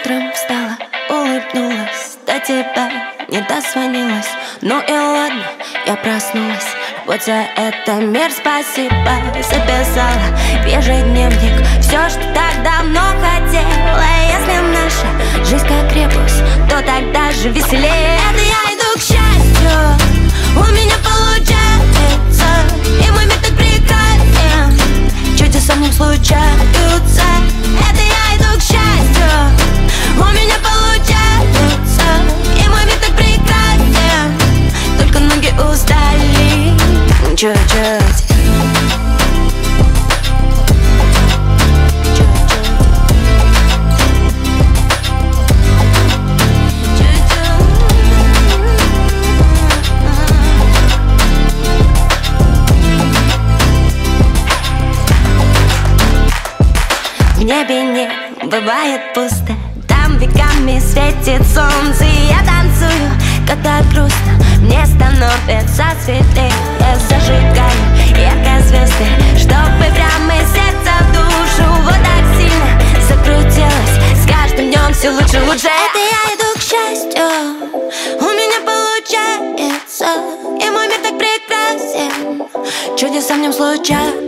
Утром встала, улыбнулась, до тебя не дозвонилась. Ну и ладно, я проснулась. Вот за это мир спасибо. Записала в ежедневник все, что так давно хотела. Если наша жизнь как ребус, то тогда же веселее. Это я иду к счастью, у меня получается, и мой мир так прекрасен, чудеса в нем случаются. Это я иду к счастью, у меня получается, и мой мир так прекрасен, только ноги устали чуть-чуть. В небе не бывает пусто, там веками светит солнце, и я танцую, когда грустно, мне становится светлее. Я зажигаю яркие звезды, чтобы прямо из сердца в душу. Вот так сильно закрутилась, с каждым днем все лучше, лучше. Это я иду к счастью, у меня получается, и мой мир так прекрасен, чудеса в нем случаются.